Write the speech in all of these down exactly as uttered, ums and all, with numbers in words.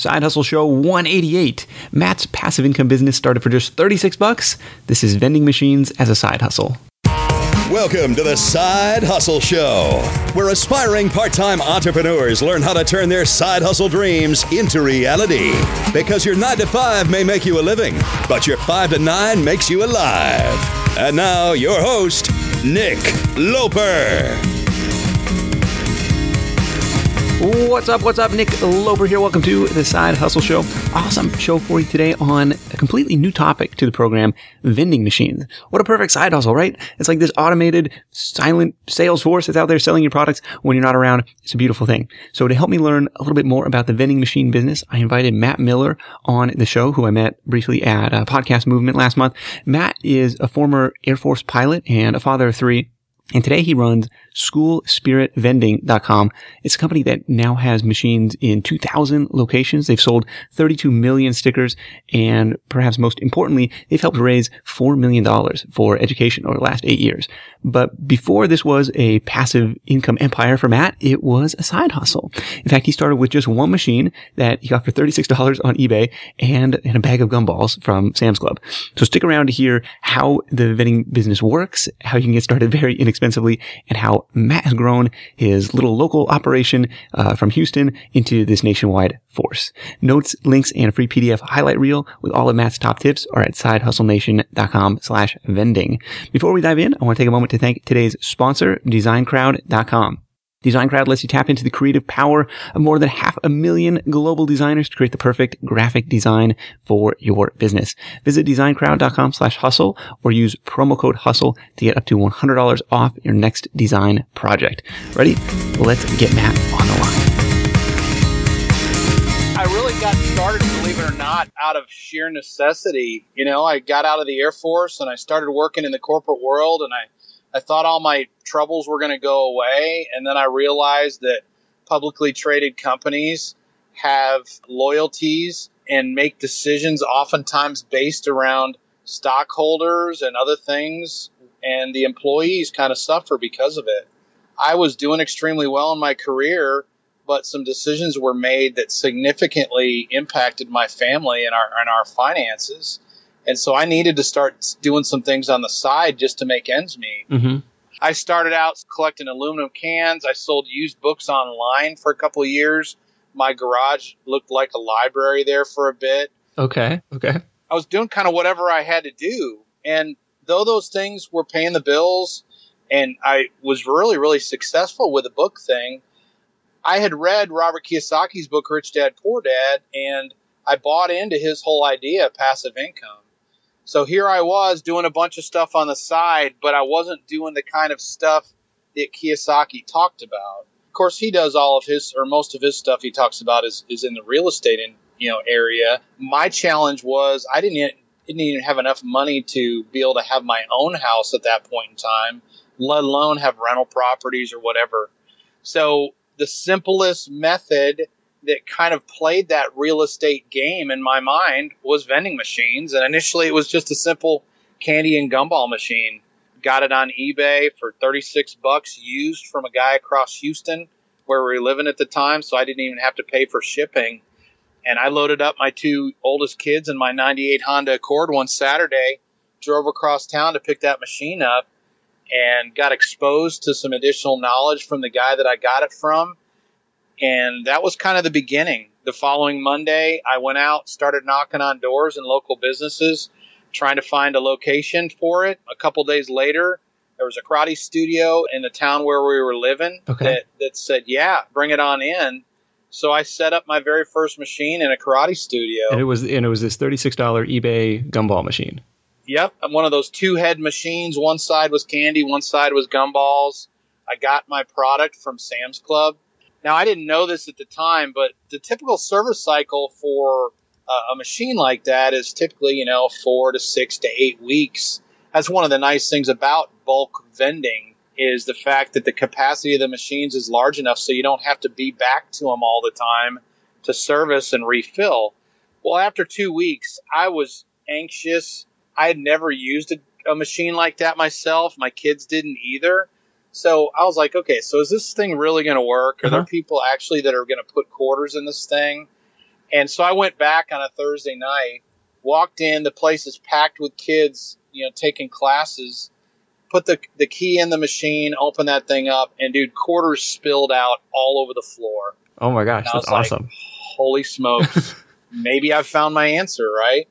Side Hustle Show one eighty-eight. Matt's passive income business started for just thirty-six bucks. This is vending machines as a side hustle. Welcome to the Side Hustle Show, where aspiring part-time entrepreneurs learn how to turn their side hustle dreams into reality. Because your nine to five may make you a living, but your five to nine makes you alive. And now, your host, Nick Loper. What's up, what's up? Nick Loper here. Welcome to the Side Hustle Show. Awesome show for you today on a completely new topic to the program, vending machines. What a perfect side hustle, right? It's like this automated, silent sales force that's out there selling your products when you're not around. It's a beautiful thing. So to help me learn a little bit more about the vending machine business, I invited Matt Miller on the show, who I met briefly at a podcast movement last month. Matt is a former Air Force pilot and a father of three. And today he runs school spirit vending dot com. It's a company that now has machines in two thousand locations. They've sold thirty-two million stickers. And perhaps most importantly, they've helped raise four million dollars for education over the last eight years. But before this was a passive income empire for Matt, it was a side hustle. In fact, he started with just one machine that he got for thirty-six dollars on eBay and, and a bag of gumballs from Sam's Club. So stick around to hear how the vending business works, how you can get started very inexpensively, and how Matt has grown his little local operation uh, from Houston into this nationwide force. Notes, links, and a free P D F highlight reel with all of Matt's top tips are at side hustle nation dot com slash vending. Before we dive in, I want to take a moment to thank today's sponsor, design crowd dot com. DesignCrowd lets you tap into the creative power of more than half a million global designers to create the perfect graphic design for your business. Visit design crowd dot com slash hustle or use promo code HUSTLE to get up to one hundred dollars off your next design project. Ready? Let's get Matt on the line. I really got started, believe it or not, out of sheer necessity. You know, I got out of the Air Force and I started working in the corporate world, and I I thought all my troubles were going to go away, and then I realized that publicly traded companies have loyalties and make decisions oftentimes based around stockholders and other things, and the employees kind of suffer because of it. I was doing extremely well in my career, but some decisions were made that significantly impacted my family and our, and our finances. And so I needed to start doing some things on the side just to make ends meet. Mm-hmm. I started out collecting aluminum cans. I sold used books online for a couple of years. My garage looked like a library there for a bit. Okay, okay. I was doing kind of whatever I had to do. And though those things were paying the bills and I was really, really successful with the book thing, I had read Robert Kiyosaki's book, Rich Dad, Poor Dad, and I bought into his whole idea of passive income. So here I was doing a bunch of stuff on the side, but I wasn't doing the kind of stuff that Kiyosaki talked about. Of course, he does all of his, or most of his stuff he talks about is, is in the real estate in, you know, area. My challenge was I didn't, didn't even have enough money to be able to have my own house at that point in time, let alone have rental properties or whatever. So the simplest method that kind of played that real estate game in my mind was vending machines. And initially it was just a simple candy and gumball machine. Got it on eBay for thirty-six bucks used from a guy across Houston where we were living at the time. So I didn't even have to pay for shipping. And I loaded up my two oldest kids in my ninety-eight Honda Accord one Saturday, drove across town to pick that machine up, and got exposed to some additional knowledge from the guy that I got it from. And that was kind of the beginning. The following Monday, I went out, started knocking on doors in local businesses, trying to find a location for it. A couple days later, there was a karate studio in the town where we were living okay. that, that said, yeah, bring it on in. So I set up my very first machine in a karate studio. And it was and it was this thirty-six dollars eBay gumball machine. Yep. I'm one of those two head machines. One side was candy, one side was gumballs. I got my product from Sam's Club. Now, I didn't know this at the time, but the typical service cycle for uh, a machine like that is typically, you know, four to six to eight weeks. That's one of the nice things about bulk vending is the fact that the capacity of the machines is large enough so you don't have to be back to them all the time to service and refill. Well, after two weeks, I was anxious. I had never used a, a machine like that myself. My kids didn't either. So I was like, okay, so is this thing really going to work? Are uh-huh. there people actually that are going to put quarters in this thing? And so I went back on a Thursday night, walked in, the place is packed with kids, you know, taking classes, put the the key in the machine, open that thing up, and dude, quarters spilled out all over the floor. Oh my gosh, that's like, awesome. Holy smokes. Maybe I've found my answer, right?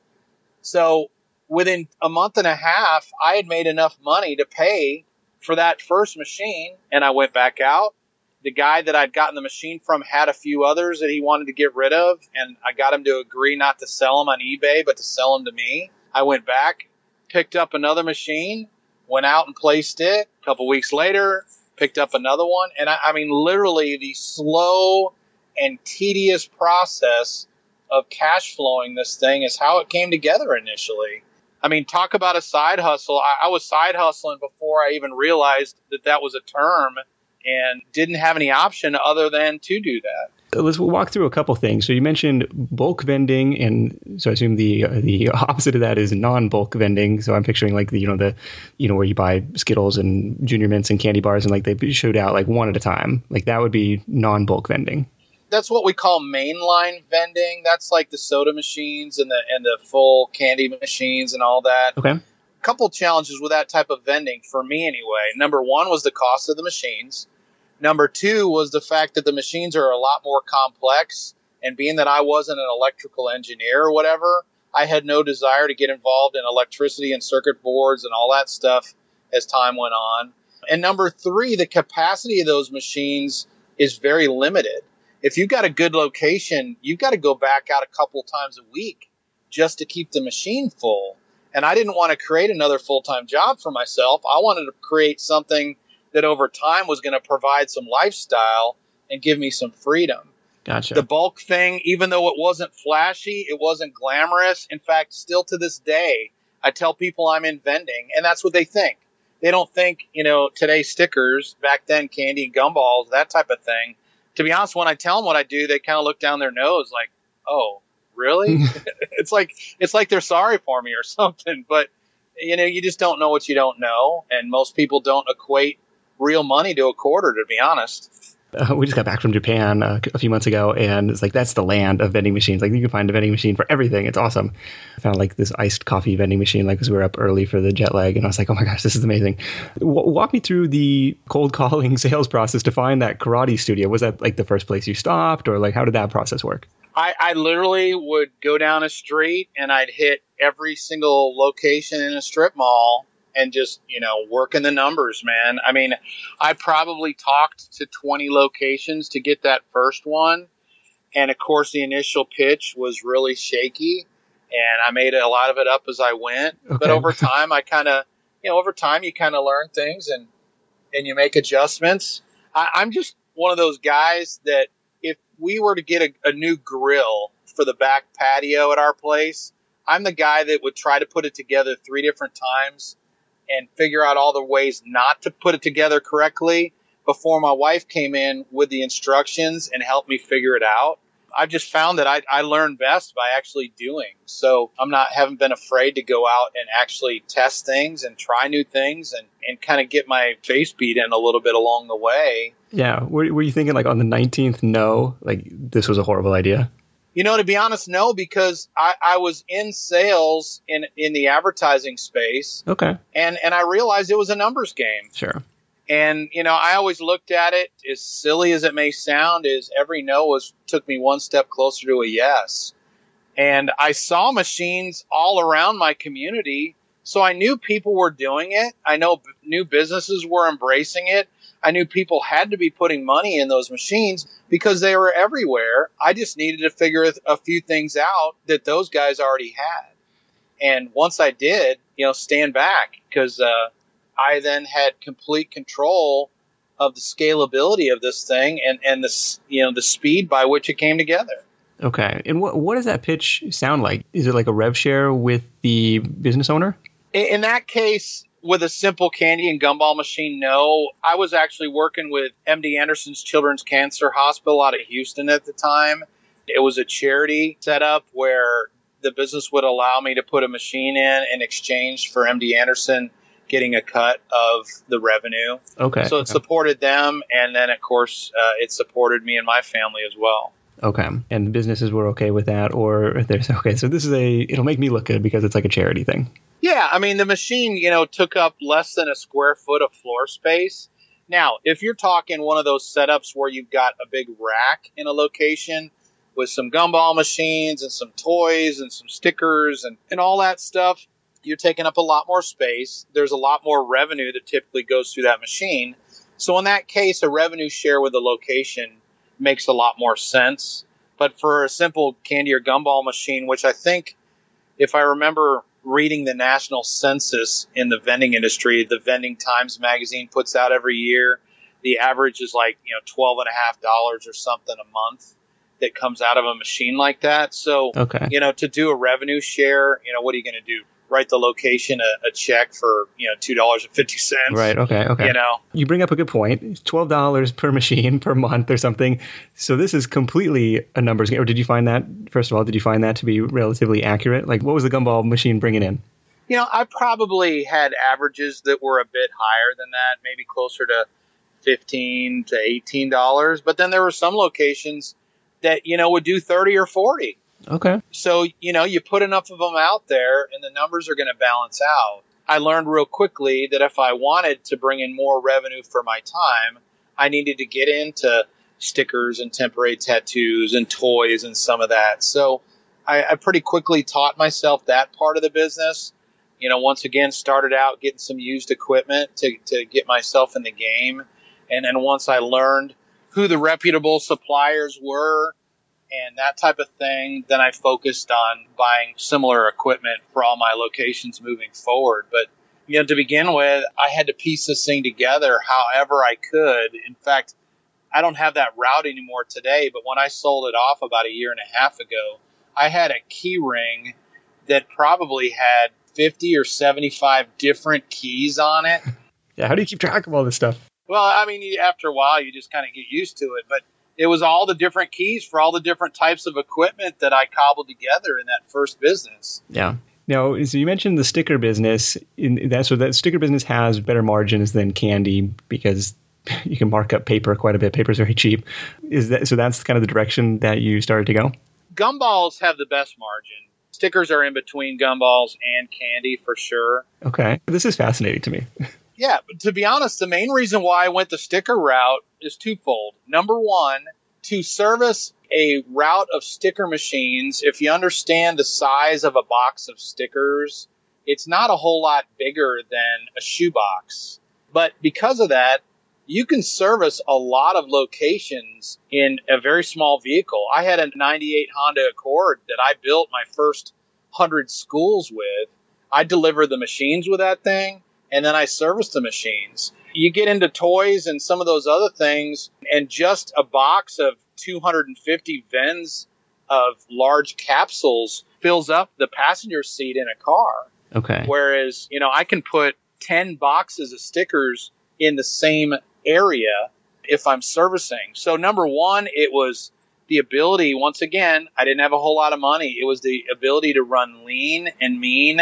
So within a month and a half, I had made enough money to pay for that first machine, and I went back out. The guy that I'd gotten the machine from had a few others that he wanted to get rid of, and I got him to agree not to sell them on eBay, but to sell them to me. I went back, picked up another machine, went out and placed it. A couple weeks later, picked up another one. And I, I mean, literally the slow and tedious process of cash flowing this thing is how it came together initially. I mean, talk about a side hustle. I, I was side hustling before I even realized that that was a term, and didn't have any option other than to do that. Let's walk through a couple things. So you mentioned bulk vending, and so I assume the uh, the opposite of that is non-bulk vending. So I'm picturing like the you know the you know where you buy Skittles and Junior Mints and candy bars, and like they shoot out like one at a time. Like that would be non-bulk vending. That's what we call mainline vending. That's like the soda machines and the and the full candy machines and all that. Okay. Couple challenges with that type of vending for me anyway. Number one was the cost of the machines. Number two was the fact that the machines are a lot more complex, and being that I wasn't an electrical engineer or whatever, I had no desire to get involved in electricity and circuit boards and all that stuff as time went on. And number three, the capacity of those machines is very limited. If you've got a good location, you've got to go back out a couple times a week just to keep the machine full. And I didn't want to create another full-time job for myself. I wanted to create something that over time was going to provide some lifestyle and give me some freedom. Gotcha. The bulk thing, even though it wasn't flashy, it wasn't glamorous. In fact, still to this day, I tell people I'm in vending, and that's what they think. They don't think, you know, today stickers, back then candy and gumballs, that type of thing. To be honest, when I tell them what I do, they kind of look down their nose like, oh, really? it's like it's like they're sorry for me or something. But, you know, you just don't know what you don't know. And most people don't equate real money to a quarter, to be honest. Uh, we just got back from Japan uh, a few months ago, and it's like that's the land of vending machines. Like you can find a vending machine for everything. It's awesome. I found like this iced coffee vending machine, like because we were up early for the jet lag, and I was like, oh my gosh, this is amazing. W- walk me through the cold calling sales process to find that karate studio. Was that like the first place you stopped, or like how did that process work? I, I literally would go down a street and I'd hit every single location in a strip mall and just, you know, working the numbers, man. I mean, I probably talked to twenty locations to get that first one. And of course, the initial pitch was really shaky, and I made a lot of it up as I went. Okay. But over time, I kind of, you know, over time, you kind of learn things and, and you make adjustments. I, I'm just one of those guys that if we were to get a, a new grill for the back patio at our place, I'm the guy that would try to put it together three different times and figure out all the ways not to put it together correctly before my wife came in with the instructions and helped me figure it out. I've just found that I, I learn best by actually doing. So I'm not, haven't been afraid to go out and actually test things and try new things and, and kind of get my face beat in a little bit along the way. Yeah. Were, were you thinking like on the nineteenth, no, like this was a horrible idea? You know, to be honest, no, because I, I was in sales in, in the advertising space. Okay. And, and I realized it was a numbers game. Sure. And, you know, I always looked at it, as silly as it may sound, is every no was took me one step closer to a yes. And I saw machines all around my community, so I knew people were doing it. I know b- new businesses were embracing it. I knew people had to be putting money in those machines because they were everywhere. I just needed to figure a few things out that those guys already had. And once I did, you know, stand back because uh, I then had complete control of the scalability of this thing and, and the, you know, the speed by which it came together. Okay. And what what does that pitch sound like? Is it like a rev share with the business owner? In, in that case, with a simple candy and gumball machine, no. I was actually working with M D Anderson's Children's Cancer Hospital out of Houston at the time. It was a charity setup where the business would allow me to put a machine in in exchange for M D Anderson getting a cut of the revenue. Okay. So it okay. supported them, and then, of course, uh, it supported me and my family as well. Okay. And the businesses were okay with that, or there's okay. So this is a it'll make me look good because it's like a charity thing. Yeah, I mean the machine, you know, took up less than a square foot of floor space. Now, if you're talking one of those setups where you've got a big rack in a location with some gumball machines and some toys and some stickers and, and all that stuff, you're taking up a lot more space. There's a lot more revenue that typically goes through that machine. So in that case, a revenue share with a location makes a lot more sense. But for a simple candy or gumball machine, which I think, if I remember reading the national census in the vending industry, the Vending Times magazine puts out every year, the average is like, you know, twelve and a half dollars or something a month that comes out of a machine like that. So, okay. you know, to do a revenue share, you know, what are you going to do? Write the location a, a check for, you know, two dollars and fifty cents. Right. Okay. Okay. You know, you bring up a good point. twelve dollars per machine per month or something. So this is completely a numbers game. Or did you find that, first of all, did you find that to be relatively accurate? Like, what was the gumball machine bringing in? You know, I probably had averages that were a bit higher than that, maybe closer to fifteen to eighteen dollars. But then there were some locations that, you know, would do thirty or forty. Okay. So, you know, you put enough of them out there and the numbers are going to balance out. I learned real quickly that if I wanted to bring in more revenue for my time, I needed to get into stickers and temporary tattoos and toys and some of that. So I, I pretty quickly taught myself that part of the business. You know, once again, started out getting some used equipment to, to get myself in the game. And then once I learned who the reputable suppliers were and that type of thing, then I focused on buying similar equipment for all my locations moving forward. But, you know, to begin with, I had to piece this thing together however I could. In fact, I don't have that route anymore today, but when I sold it off about a year and a half ago, I had a key ring that probably had fifty or seventy-five different keys on it. Yeah, how do you keep track of all this stuff? Well, I mean, after a while, you just kind of get used to it. But it was all the different keys for all the different types of equipment that I cobbled together in that first business. Yeah. Now, so you mentioned the sticker business. In that, so that sticker business has better margins than candy because you can mark up paper quite a bit. Paper's very cheap. Is that so? That's kind of the direction that you started to go. Gumballs have the best margin. Stickers are in between gumballs and candy for sure. Okay, this is fascinating to me. Yeah, but to be honest, the main reason why I went the sticker route is twofold. Number one, to service a route of sticker machines, if you understand the size of a box of stickers, it's not a whole lot bigger than a shoebox. But because of that, you can service a lot of locations in a very small vehicle. I had a ninety-eight Honda Accord that I built my first one hundred schools with. I delivered the machines with that thing, and then I serviced the machines. You get into toys and some of those other things, and just a box of two hundred fifty Vens of large capsules fills up the passenger seat in a car. Okay. Whereas, you know, I can put ten boxes of stickers in the same area if I'm servicing. So number one, it was the ability, once again, I didn't have a whole lot of money. It was the ability to run lean and mean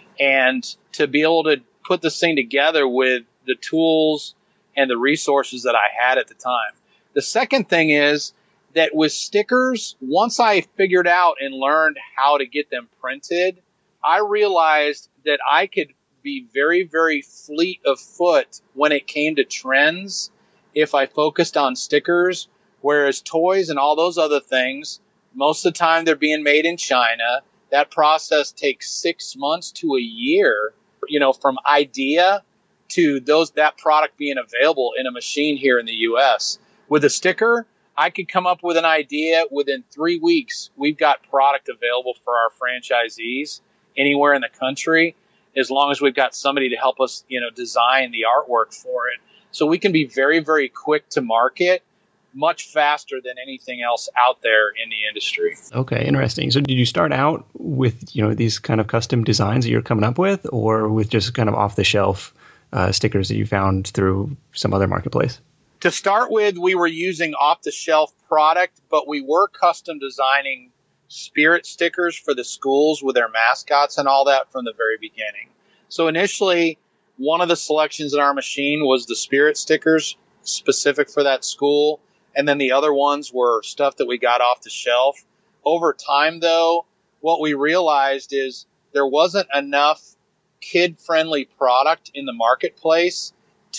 and to be able to put this thing together with the tools and the resources that I had at the time. The second thing is that with stickers, once I figured out and learned how to get them printed, I realized that I could be very, very fleet of foot when it came to trends if I focused on stickers, whereas toys and all those other things, most of the time they're being made in China. That process takes six months to a year, you know, from idea to those that product being available in a machine here in the U S. With a sticker, I could come up with an idea within three weeks. We've got product available for our franchisees anywhere in the country, as long as we've got somebody to help us, you know, design the artwork for it. So we can be very, very quick to market, much faster than anything else out there in the industry. Okay, interesting. So did you start out with, you know, these kind of custom designs that you're coming up with, or with just kind of off-the-shelf uh, stickers that you found through some other marketplace? To start with, we were using off-the-shelf product, but we were custom designing Spirit stickers for the schools with their mascots and all that from the very beginning. So initially, one of the selections in our machine was the Spirit stickers specific for that school. And then the other ones were stuff that we got off the shelf. Over time, though, what we realized is there wasn't enough kid-friendly product in the marketplace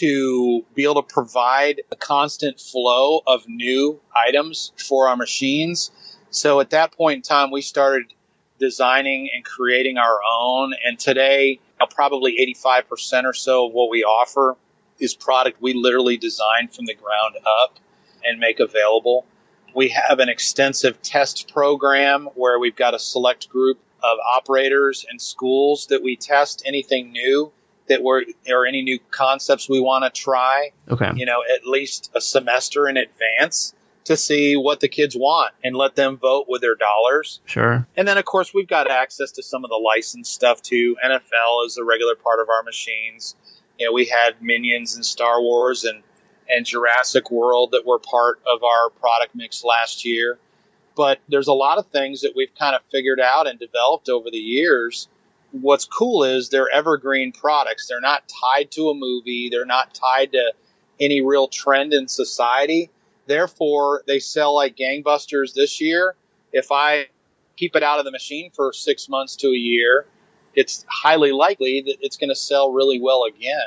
to be able to provide a constant flow of new items for our machines. So at that point in time, we started designing and creating our own. And today, uh, probably eighty-five percent or so of what we offer is product we literally designed from the ground up and make available. We have an extensive test program where we've got a select group of operators and schools that we test anything new that we're, or any new concepts we want to try, Okay. you know, at least a semester in advance to see what the kids want and let them vote with their dollars. Sure. And then, of course, we've got access to some of the licensed stuff, too. N F L is a regular part of our machines. You know, we had Minions and Star Wars and, and Jurassic World that were part of our product mix last year. But there's a lot of things that we've kind of figured out and developed over the years. What's cool is they're evergreen products. They're not tied to a movie. They're not tied to any real trend in society. Therefore, they sell like gangbusters this year. If I keep it out of the machine for six months to a year, it's highly likely that it's going to sell really well again.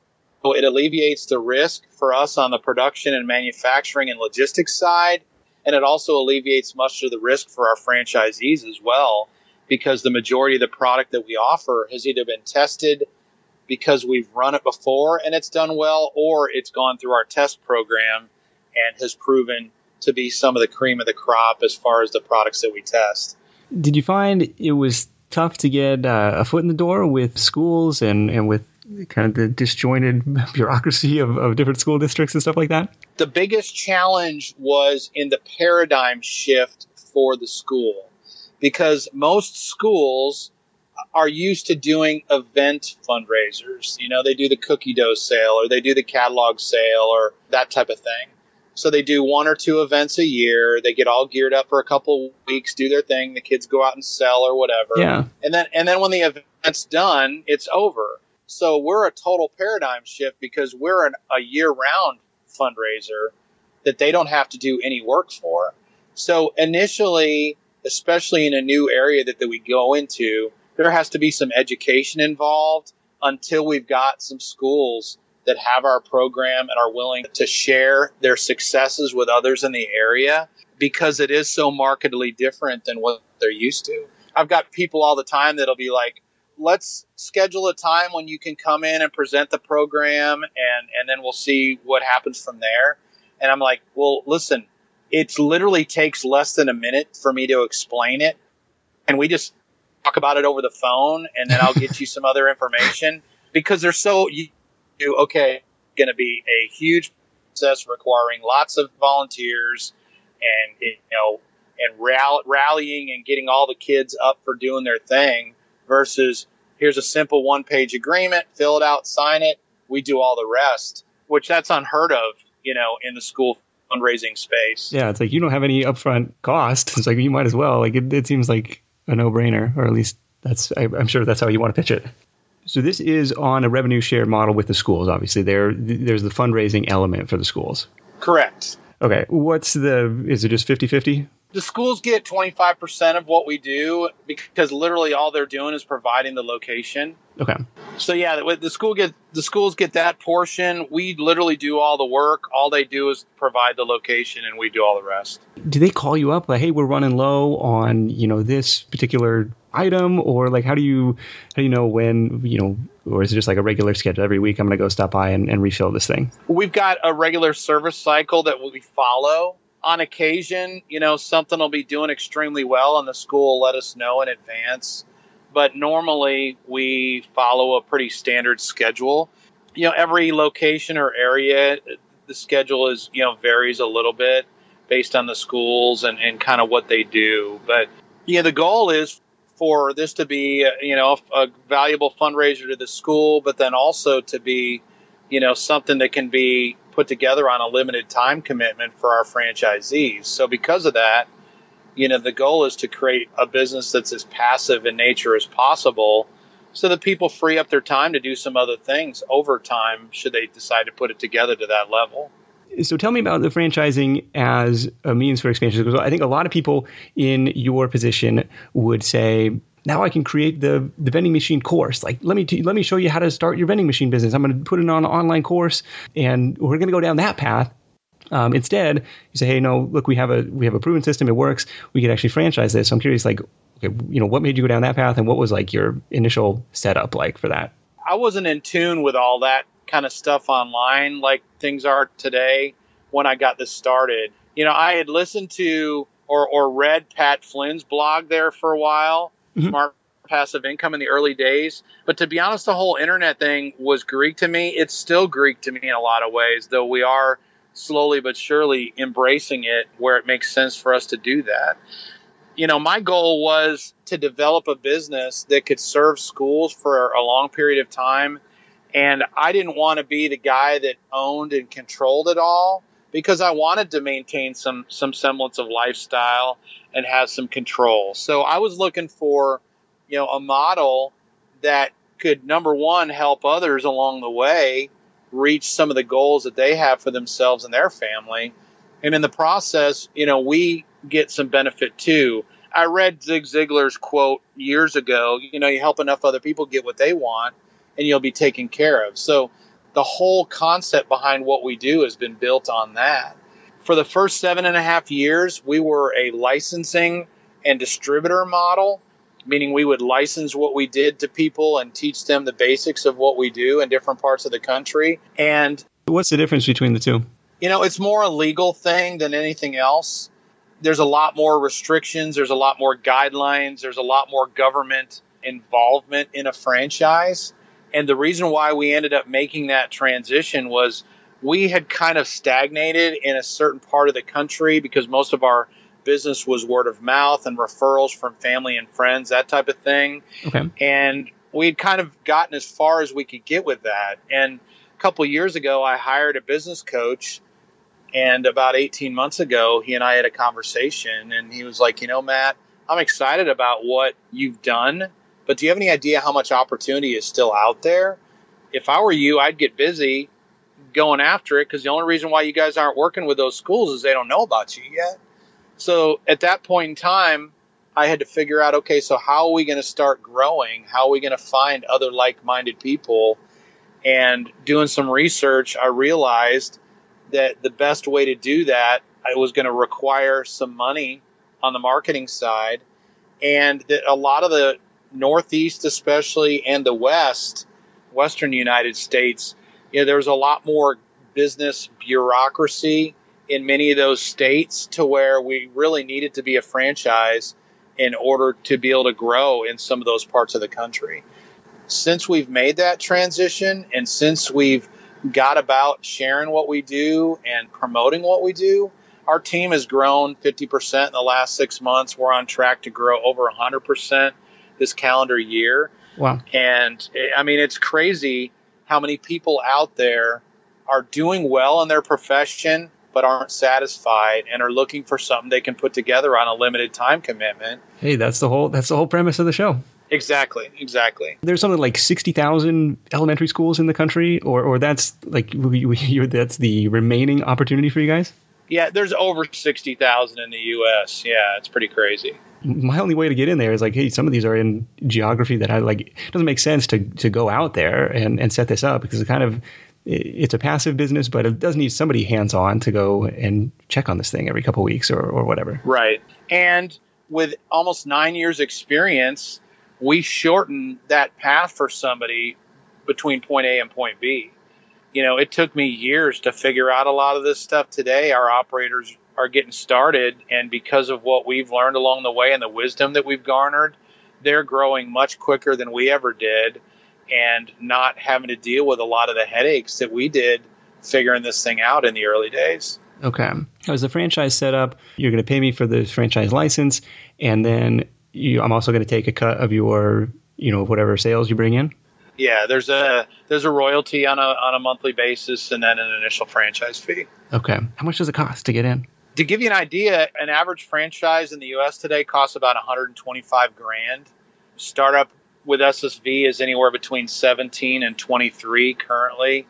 So it alleviates the risk for us on the production and manufacturing and logistics side. And it also alleviates much of the risk for our franchisees as well, because the majority of the product that we offer has either been tested because we've run it before and it's done well, or it's gone through our test program and has proven to be some of the cream of the crop as far as the products that we test. Did you find it was tough to get uh, a foot in the door with schools and, and with kind of the disjointed bureaucracy of, of different school districts and stuff like that? The biggest challenge was in the paradigm shift for the school, because most schools are used to doing event fundraisers. You know, they do the cookie dough sale or they do the catalog sale or that type of thing. So they do one or two events a year. They get all geared up for a couple weeks, do their thing. The kids go out and sell or whatever. Yeah. And then, and then when the event's done, it's over. So we're a total paradigm shift because we're an, a year-round fundraiser that they don't have to do any work for. So initially, especially in a new area that, that we go into, there has to be some education involved until we've got some schools that have our program and are willing to share their successes with others in the area, because it is so markedly different than what they're used to. I've got people all the time that'll be like, let's schedule a time when you can come in and present the program, and, and then we'll see what happens from there. And I'm like, well, listen, it literally takes less than a minute for me to explain it. And we just talk about it over the phone, and then I'll get you some other information, because they're so, you, you okay, going to be a huge process requiring lots of volunteers and, you know, and rall- rallying and getting all the kids up for doing their thing, versus here's a simple one-page agreement, fill it out, sign it, we do all the rest, which that's unheard of, you know, in the school fundraising space. Yeah, it's like you don't have any upfront cost. It's like you might as well. Like it, it seems like a no-brainer, or at least that's I, I'm sure that's how you want to pitch it. So this is on a revenue share model with the schools. Obviously, there there's the fundraising element for the schools. Correct. Okay, what's the? Is it just fifty-fifty? The schools get twenty-five percent of what we do, because literally all they're doing is providing the location. Okay. So yeah, the, the school get the schools get that portion. We literally do all the work. All they do is provide the location, and we do all the rest. Do they call you up like, hey, we're running low on, you know, this particular item, or like how do you how do you know when, you know, or is it just like a regular schedule every week? I'm going to go stop by and, and refill this thing. We've got a regular service cycle that we follow. On occasion, you know, something will be doing extremely well, and the school will let us know in advance. But normally we follow a pretty standard schedule. You know, every location or area, the schedule is, you know, varies a little bit based on the schools and, and kind of what they do. But, yeah, the goal is for this to be, you know, a valuable fundraiser to the school, but then also to be, you know, something that can be put together on a limited time commitment for our franchisees. So because of that, you know, the goal is to create a business that's as passive in nature as possible, so that people free up their time to do some other things over time, should they decide to put it together to that level. So tell me about the franchising as a means for expansion. Because I think a lot of people in your position would say, now I can create the, the vending machine course. Like, let me t- let me show you how to start your vending machine business. I'm going to put it on an online course, and we're going to go down that path. Um, instead, you say, hey, no, look, we have a we have a proven system. It works. We could actually franchise this. So I'm curious, like, okay, you know, what made you go down that path, and what was like your initial setup like for that? I wasn't in tune with all that kind of stuff online like things are today when I got this started. You know, I had listened to or or read Pat Flynn's blog there for a while, mm-hmm. Smart Passive Income in the early days. But to be honest, the whole internet thing was Greek to me. It's still Greek to me in a lot of ways, though we are slowly but surely embracing it where it makes sense for us to do that. You know, my goal was to develop a business that could serve schools for a long period of time. And I didn't want to be the guy that owned and controlled it all, because I wanted to maintain some some semblance of lifestyle and have some control. So I was looking for, you know, a model that could, number one, help others along the way reach some of the goals that they have for themselves and their family. And in the process, you know, we get some benefit too. I read Zig Ziglar's quote years ago, you know, you help enough other people get what they want and you'll be taken care of. So the whole concept behind what we do has been built on that. For the first seven and a half years, we were a licensing and distributor model, meaning we would license what we did to people and teach them the basics of what we do in different parts of the country. And what's the difference between the two? You know, it's more a legal thing than anything else. There's a lot more restrictions. There's a lot more guidelines. There's a lot more government involvement in a franchise. And the reason why we ended up making that transition was we had kind of stagnated in a certain part of the country because most of our business was word of mouth and referrals from family and friends, that type of thing. Okay. And we'd kind of gotten as far as we could get with that. And a couple of years ago, I hired a business coach. And about eighteen months ago, he and I had a conversation. And he was like, you know, Matt, I'm excited about what you've done. But do you have any idea how much opportunity is still out there? If I were you, I'd get busy going after it, because the only reason why you guys aren't working with those schools is they don't know about you yet. So at that point in time, I had to figure out, okay, so how are we going to start growing? How are we going to find other like-minded people? And doing some research, I realized that the best way to do that, I was going to require some money on the marketing side. And that a lot of the Northeast especially and the West, Western United States, you know, there was a lot more business bureaucracy in many of those states to where we really needed to be a franchise in order to be able to grow in some of those parts of the country. Since we've made that transition and since we've got about sharing what we do and promoting what we do, our team has grown fifty percent in the last six months. We're on track to grow over one hundred percent this calendar year. Wow. And I mean, it's crazy how many people out there are doing well in their profession, but aren't satisfied and are looking for something they can put together on a limited time commitment. Hey, that's the whole that's the whole premise of the show. Exactly, exactly. There's something like sixty thousand elementary schools in the country, or or that's like we, we, you're, that's the remaining opportunity for you guys? Yeah, there's over sixty thousand in the U S. Yeah, it's pretty crazy. My only way to get in there is like, hey, some of these are in geography that I like. It doesn't make sense to to go out there and, and set this up because it kind of it's a passive business, but it does need somebody hands-on to go and check on this thing every couple of weeks or, or whatever. Right. And with almost nine years experience, we shorten that path for somebody between point A and point B. You know, it took me years to figure out a lot of this stuff. Today, our operators are getting started, and because of what we've learned along the way and the wisdom that we've garnered, they're growing much quicker than we ever did and not having to deal with a lot of the headaches that we did figuring this thing out in the early days. Okay. As the franchise set up, you're going to pay me for the franchise license, and then you, I'm also going to take a cut of your, you know, whatever sales you bring in? Yeah, there's a there's a royalty on a on a monthly basis and then an initial franchise fee. Okay. How much does it cost to get in? To give you an idea, an average franchise in the U S today costs about one hundred twenty-five grand. Startup with S S V is anywhere between seventeen and twenty-three currently.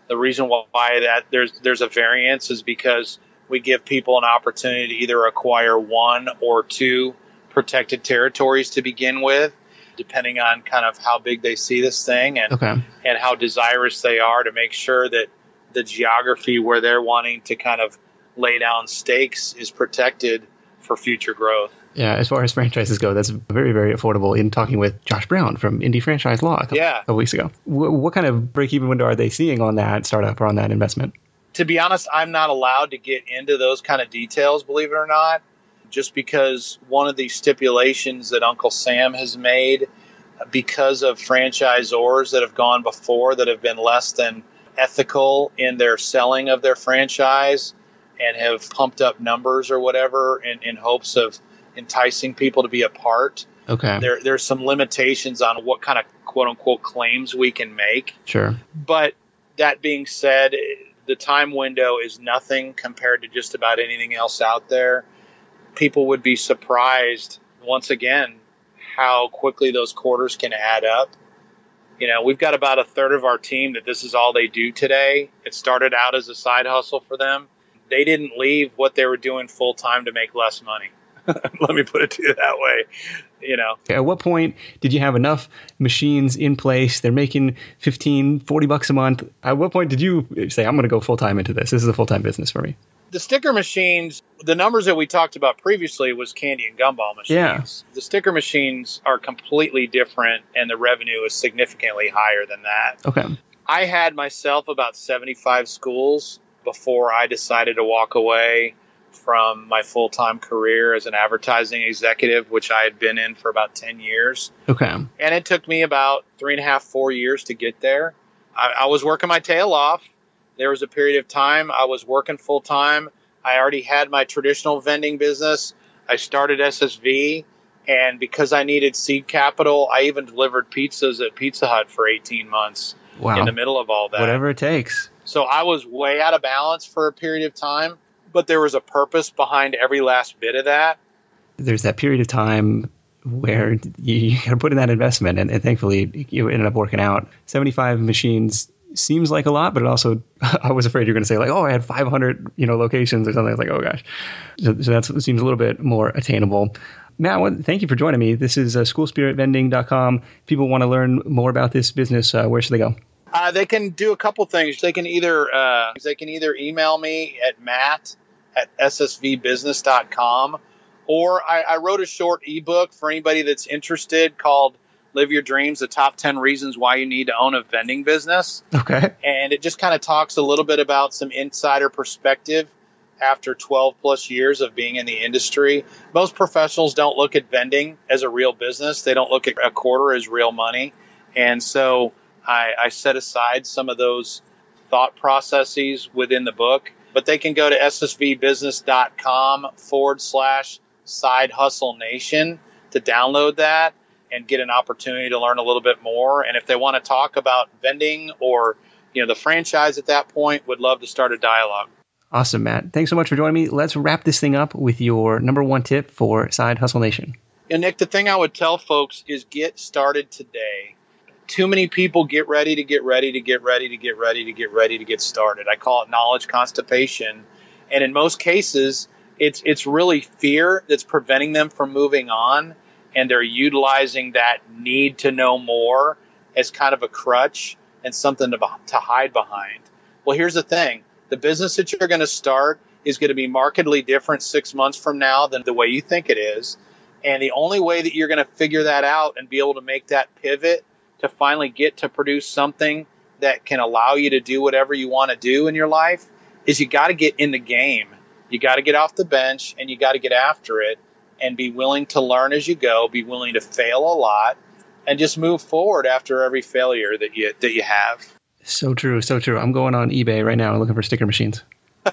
The reason why that there's there's a variance is because we give people an opportunity to either acquire one or two protected territories to begin with, depending on kind of how big they see this thing and Okay. and how desirous they are to make sure that the geography where they're wanting to kind of lay down stakes is protected for future growth. Yeah, as far as franchises go, that's very, very affordable. In talking with Josh Brown from Indie Franchise Law a couple, Yeah. couple weeks ago. W- what kind of break-even window are they seeing on that startup or on that investment? To be honest, I'm not allowed to get into those kind of details, believe it or not, just because one of the stipulations that Uncle Sam has made, because of franchisors that have gone before that have been less than ethical in their selling of their franchise and have pumped up numbers or whatever in, in hopes of enticing people to be a part. Okay. There, there's some limitations on what kind of quote unquote claims we can make. Sure. But that being said, the time window is nothing compared to just about anything else out there. People would be surprised, once again, how quickly those quarters can add up. You know, we've got about a third of our team that this is all they do today. It started out as a side hustle for them. They didn't leave what they were doing full time to make less money. Let me put it to you that way. You know, at what point did you have enough machines in place? They're making fifteen, forty bucks a month. At what point did you say, I'm going to go full time into this? This is a full time business for me. The sticker machines, the numbers that we talked about previously was candy and gumball machines. Yeah. The sticker machines are completely different, and the revenue is significantly higher than that. Okay. I had myself about seventy-five schools before I decided to walk away from my full-time career as an advertising executive, which I had been in for about ten years. Okay. And it took me about three and a half, four years to get there. I, I was working my tail off. There was a period of time I was working full-time. I already had my traditional vending business. I started S S V, and because I needed seed capital, I even delivered pizzas at Pizza Hut for eighteen months. Wow. In the middle of all that. Whatever it takes. So I was way out of balance for a period of time, but there was a purpose behind every last bit of that. There's that period of time where you, you got to put in that investment, and, and thankfully you ended up working out. seventy-five machines seems like a lot, but it also, I was afraid you're going to say like, oh, I had five hundred, you know, locations or something. I was like, oh gosh. So, so that seems a little bit more attainable. Matt, well, thank you for joining me. This is uh, school spirit vending dot com. If people want to learn more about this business, uh, where should they go? Uh, they can do a couple things. They can either uh, they can either email me at matt at s s v business dot com, or I, I wrote a short ebook for anybody that's interested called Live Your Dreams, the top ten reasons why you need to own a vending business. Okay. And it just kind of talks a little bit about some insider perspective after twelve plus years of being in the industry. Most professionals don't look at vending as a real business. They don't look at a quarter as real money. And so I, I set aside some of those thought processes within the book, but they can go to s s v business dot com forward slash side hustle nation to download that and get an opportunity to learn a little bit more. And if they want to talk about vending or, you know, the franchise at that point, would love to start a dialogue. Awesome, Matt. Thanks so much for joining me. Let's wrap this thing up with your number one tip for Side Hustle Nation. And Nick, the thing I would tell folks is get started today. Too many people get ready to get ready to get ready to get ready to get ready to get started. I call it knowledge constipation. And in most cases, it's it's really fear that's preventing them from moving on. And they're utilizing that need to know more as kind of a crutch and something to, to hide behind. Well, here's the thing. The business that you're going to start is going to be markedly different six months from now than the way you think it is. And the only way that you're going to figure that out and be able to make that pivot to finally get to produce something that can allow you to do whatever you want to do in your life is you got to get in the game. You got to get off the bench and you got to get after it and be willing to learn as you go, be willing to fail a lot, and just move forward after every failure that you that you have. So true, so true. I'm going on eBay right now looking for sticker machines.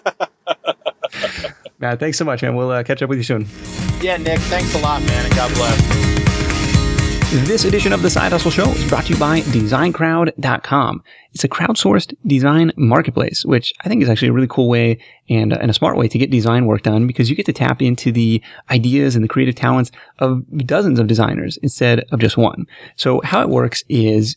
Matt, thanks so much, man. We'll uh, catch up with you soon. Yeah, Nick, thanks a lot, man, and God bless. This edition of The Side Hustle Show is brought to you by design crowd dot com. It's a crowdsourced design marketplace, which I think is actually a really cool way and, uh, and a smart way to get design work done, because you get to tap into the ideas and the creative talents of dozens of designers instead of just one. So how it works is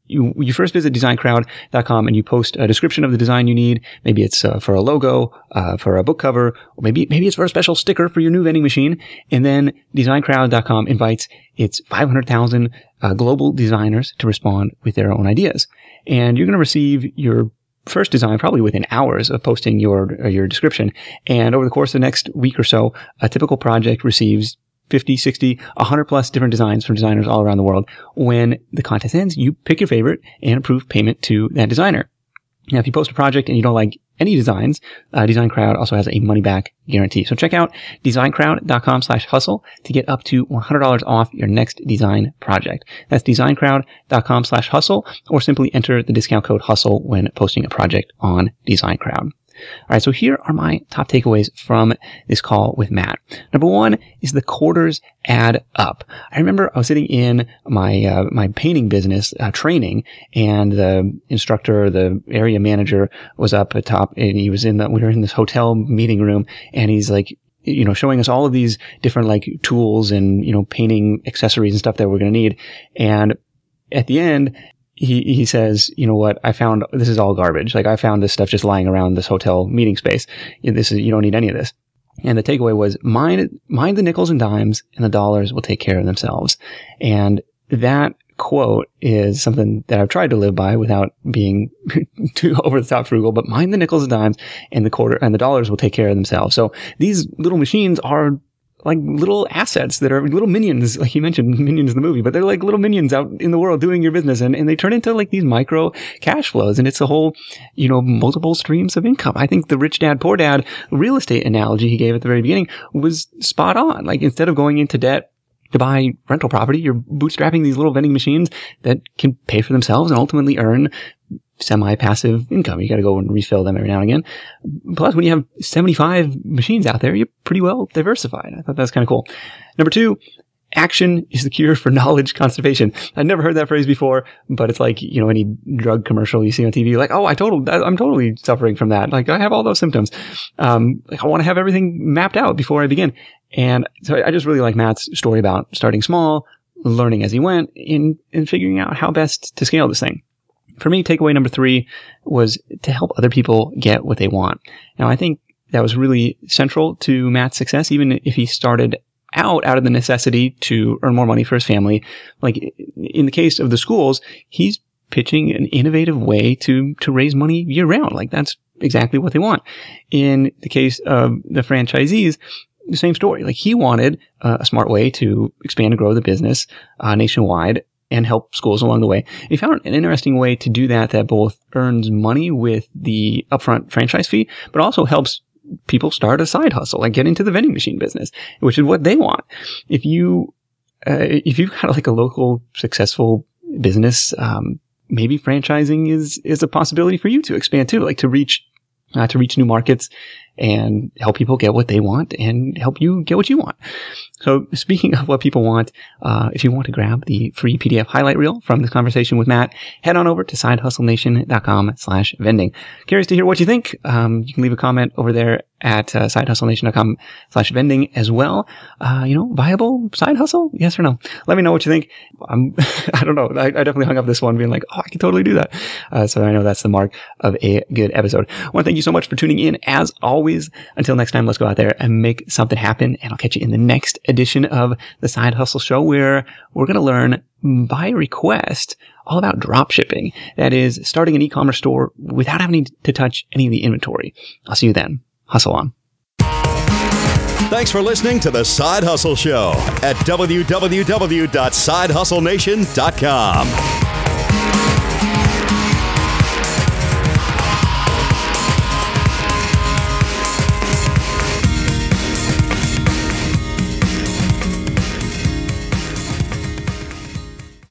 You, you first visit design crowd dot com and you post a description of the design you need. Maybe it's uh, for a logo, uh, for a book cover, or maybe, maybe it's for a special sticker for your new vending machine. And then design crowd dot com invites its five hundred thousand uh, global designers to respond with their own ideas. And you're going to receive your first design probably within hours of posting your, uh, your description. And over the course of the next week or so, a typical project receives fifty, sixty, one hundred plus different designs from designers all around the world. When the contest ends, you pick your favorite and approve payment to that designer. Now, if you post a project and you don't like any designs, uh, Design Crowd also has a money back guarantee. So check out design crowd dot com slash hustle to get up to one hundred dollars off your next design project. That's design crowd dot com slash hustle, or simply enter the discount code hustle when posting a project on Design Crowd. All right, so here are my top takeaways from this call with Matt. Number one is the quarters add up. I remember I was sitting in my uh, my painting business uh, training, and the instructor, the area manager, was up at top, and he was in the we were in this hotel meeting room, and he's like, you know, showing us all of these different like tools and, you know, painting accessories and stuff that we're going to need. And at the end, He, he says, you know what, I found, this is all garbage. Like, I found this stuff just lying around this hotel meeting space. This is, you don't need any of this. And the takeaway was, mind, mind the nickels and dimes, and the dollars will take care of themselves. And that quote is something that I've tried to live by without being too over the top frugal, but mind the nickels and dimes, and the quarter, and the dollars will take care of themselves. So these little machines are like little assets that are little minions, like you mentioned, Minions in the movie, but they're like little minions out in the world doing your business, and, and they turn into like these micro cash flows, and it's a whole, you know, multiple streams of income. I think the rich dad, poor dad real estate analogy he gave at the very beginning was spot on. Like, instead of going into debt to buy rental property, you're bootstrapping these little vending machines that can pay for themselves and ultimately earn semi-passive income. You got to go and refill them every now and again. Plus, when you have seventy-five machines out there, you're pretty well diversified. I thought that was kind of cool. Number two, action is the cure for knowledge constipation. I'd never heard that phrase before, but it's like, you know, any drug commercial you see on T V, like, oh, I total, I'm totally suffering from that. Like, I have all those symptoms. Um, like, I want to have everything mapped out before I begin. And so I just really like Matt's story about starting small, learning as he went, and, and figuring out how best to scale this thing. For me, takeaway number three was to help other people get what they want. Now, I think that was really central to Matt's success, even if he started out out of the necessity to earn more money for his family. Like, in the case of the schools, he's pitching an innovative way to, to raise money year round. Like, that's exactly what they want. In the case of the franchisees, the same story. Like, he wanted uh, a smart way to expand and grow the business uh, nationwide and help schools along the way. And he found an interesting way to do that that both earns money with the upfront franchise fee, but also helps people start a side hustle, like get into the vending machine business, which is what they want. If you, uh, if you've got like a local successful business, um, maybe franchising is, is a possibility for you to expand too, like to reach, uh, to reach new markets and help people get what they want and help you get what you want. So speaking of what people want, uh, if you want to grab the free P D F highlight reel from this conversation with Matt, head on over to side hustle nation dot com slash vending. Curious to hear what you think. Um, you can leave a comment over there at uh, side hustle nation dot com slash vending as well. Uh, you know, viable side hustle? Yes or no? Let me know what you think. Um, I don't know. I, I definitely hung up this one being like, oh, I can totally do that. Uh, so I know that's the mark of a good episode. I want to thank you so much for tuning in. As always, until next time, let's go out there and make something happen. And I'll catch you in the next edition of the Side Hustle Show, where we're going to learn by request all about drop shipping. That is, starting an e-commerce store without having to touch any of the inventory. I'll see you then. Hustle on. Thanks for listening to the Side Hustle Show at w w w dot side hustle nation dot com.